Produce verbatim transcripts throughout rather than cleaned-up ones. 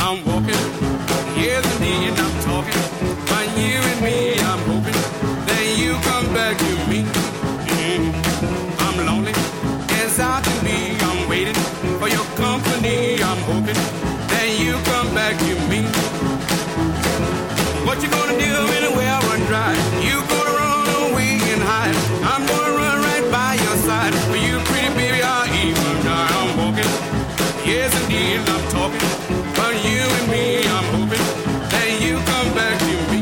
I'm walking. Yes, indeed, I'm talking. But you and me, I'm hoping that you come back to me. Mm. I'm lonely, as I can be. I'm waiting for your company. I'm hoping that you come back to me. What you gonna do when the well run dry? You gonna run away and hide? I'm gonna run right by your side. For you, pretty baby, I'll even die. I'm walking. Yes, indeed, I'm talking. But you and me, I'm hoping that you come back to me.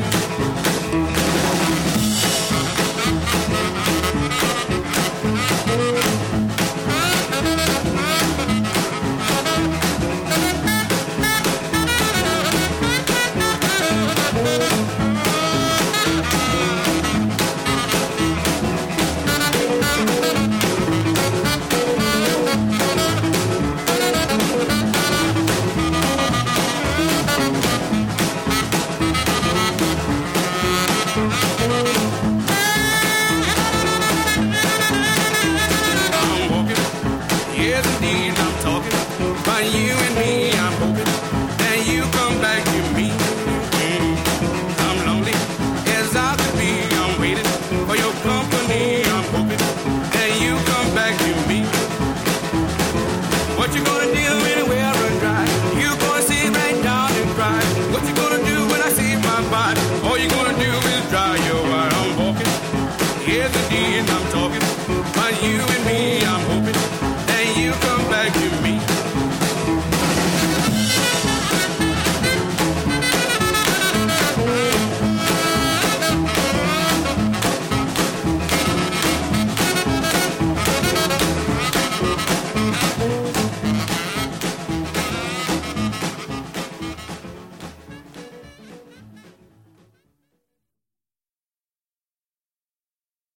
I'm walking, yes indeed I'm talking, but you